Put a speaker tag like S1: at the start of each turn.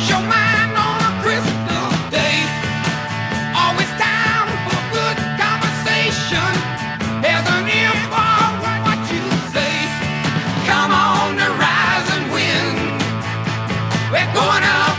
S1: your mind on a Christmas day. Always time for good conversation. There's an ear for what you say. Come on, the rising wind. We're going out.